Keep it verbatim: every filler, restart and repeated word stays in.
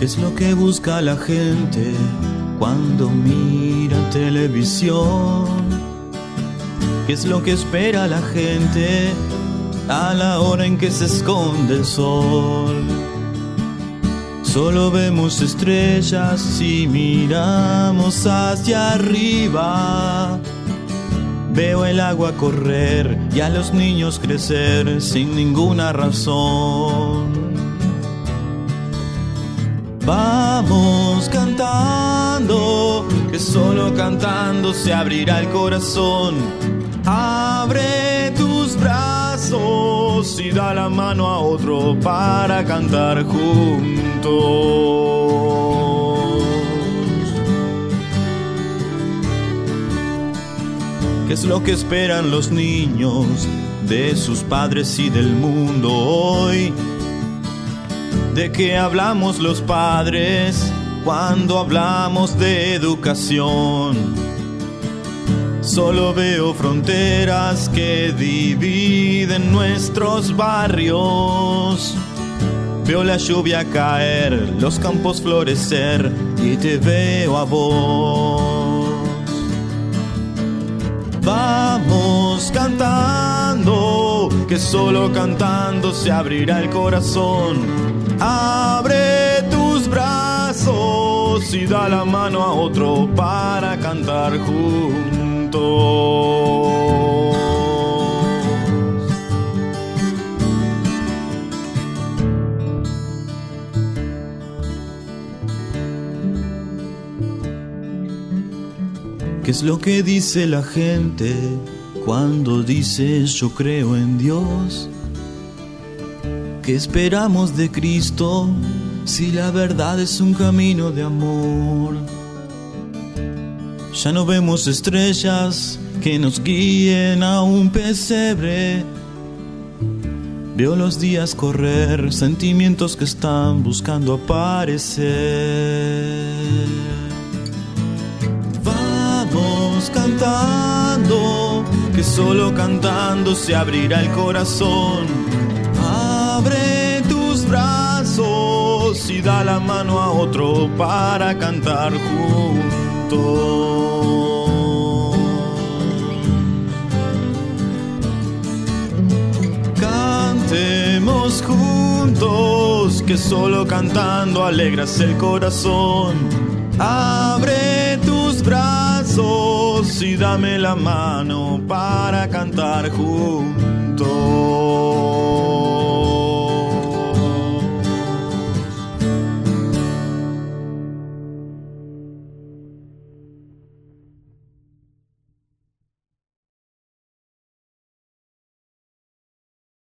¿Qué es lo que busca la gente cuando mira televisión? ¿Qué es lo que espera la gente a la hora en que se esconde el sol? Solo vemos estrellas y miramos hacia arriba. Veo el agua correr y a los niños crecer sin ninguna razón. Vamos cantando, que solo cantando se abrirá el corazón. Abre tus brazos y da la mano a otro para cantar juntos. ¿Qué es lo que esperan los niños de sus padres y del mundo hoy? ¿De qué hablamos los padres cuando hablamos de educación? Solo veo fronteras que dividen nuestros barrios. Veo la lluvia caer, los campos florecer y te veo a vos. Vamos cantando, que solo cantando se abrirá el corazón. Abre tus brazos y da la mano a otro para cantar juntos. ¿Qué es lo que dice la gente cuando dice yo creo en Dios? ¿Qué esperamos de Cristo si la verdad es un camino de amor? Ya no vemos estrellas que nos guíen a un pesebre. Veo los días correr, sentimientos que están buscando aparecer. Vamos cantando, que solo cantando se abrirá el corazón. Abre tus brazos y da la mano a otro para cantar juntos. Cantemos juntos, que solo cantando alegras el corazón. Abre tus brazos y dame la mano para cantar juntos.